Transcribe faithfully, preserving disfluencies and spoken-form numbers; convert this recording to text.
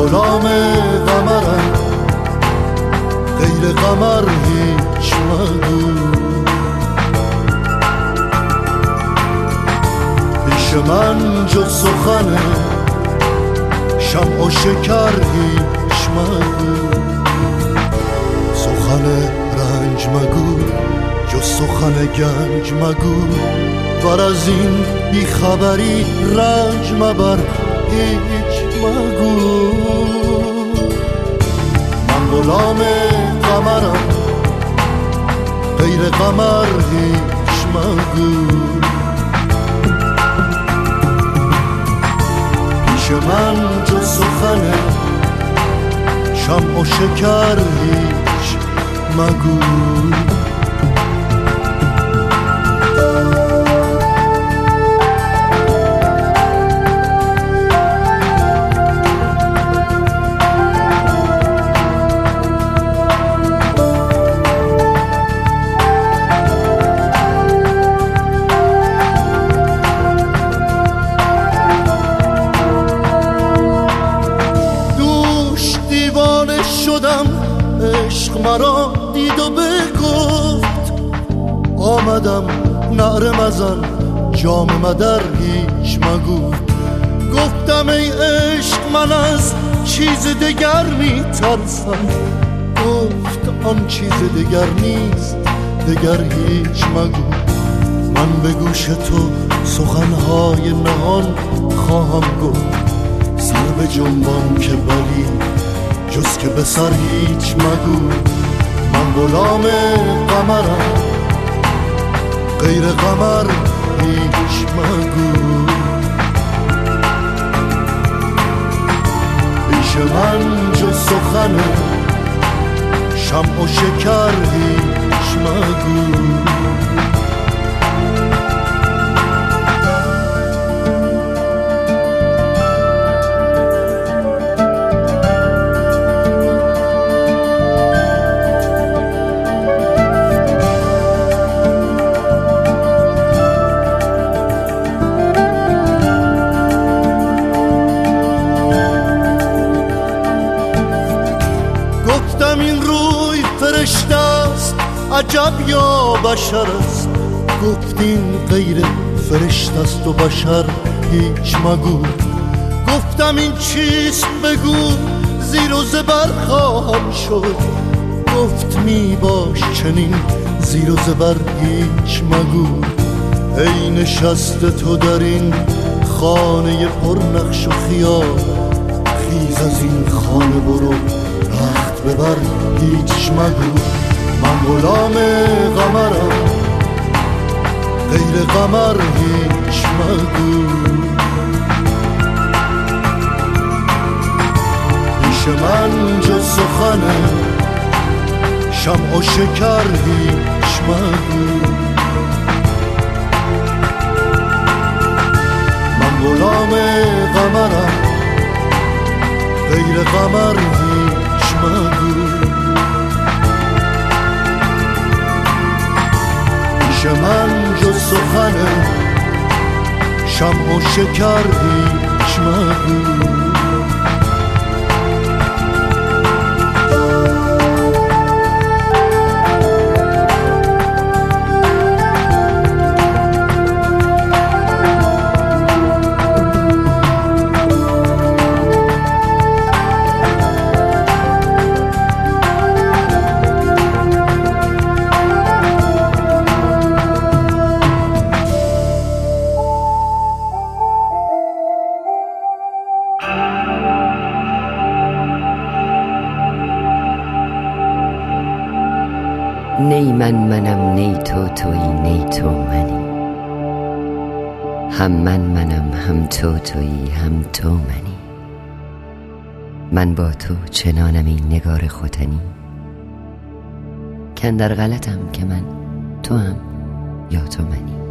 غلام قمرم، غیر قمر هیچ مگو. پیش من جز سخن شمع و شکر هیچ مگو. سخن رنج مگو جز سخن گنج مگو، ور از این بیخبری رنج مبر هیچ مگو. من غلام قمرم، غیر قمر هیچ مگو. پیش من جز سخن شمع و شکر هیچ مگو. عشق مرا دید و بگفت، آمدم نعره مزن جام مدر هیچ مگو. گفتم ای عشق من از چیز دگر می ترسم، گفت آن چیز دگر نیست دگر هیچ مگو. من به گوش تو سخنهای نهان خواهم گفت، سر به جنبان که بلی جز که به سر هیچ مگو. من غلام قمرم، غیر قمر هیچ مگو. پیش من جز سخن شمع و شکر هیچ مگو. این روی فرشته است عجب یا بشر است، گفتین غیر فرشته است و بشر هیچ مگو. گفتم این چیست بگو زیر و زبر خواهم شد، گفت می باش چنین زیر و زبر هیچ مگو. ای نشسته تو در این خانه پر نقش و خیال، خیز از این خانه برو رخت ببر هیچ مگو. من غلام قمرم، غیر قمر هیچ مگو. پیش من جز سخن شمع و شکر هیچ مگو. من غلام قمرم، غیر قمر هیچ مگو. پیش من جز سخن شمع و شکر هیچ مگو. نی من منم نی تو تویی نی تو منی، هم من منم هم تو تویی هم تو منی. من با تو چنانم این نگار ختنی، کن در غلطم که من تو هم یا تو منی.